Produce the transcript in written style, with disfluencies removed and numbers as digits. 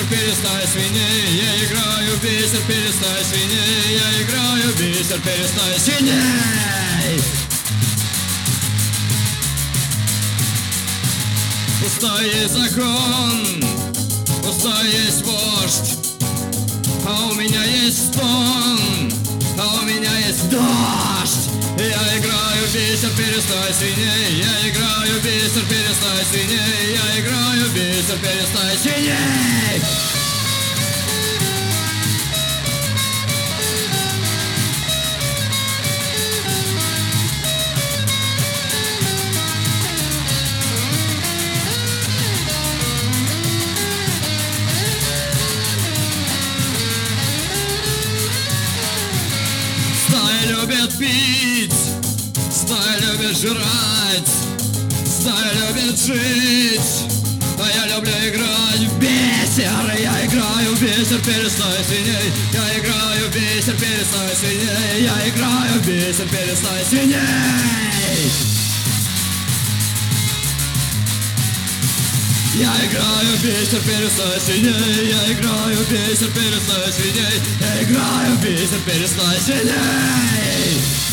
перестай свиней. Я играю в бисер, перестай свиней. Я играю в бисер, перестай свиней. Пустой есть закон, пустой есть вождь, а у меня есть стон, а у меня есть дождь. Я играю в бисер, перестай свиней. Я играю в бисер, перестай свиней. Я играю в бисер, перестай свиней. Стая любит пить, стая любит жрать, стая любит жить, а я люблю играть в бисер. Я играю в бисер, перестай свиней. Я играю в бисер, перестай свиней. Я играю в бисер, перестай свиней. Я играю в бисер, перестай свиней. Я играю в бисер, перестай свиней. Я играю в бисер, перестай свиней.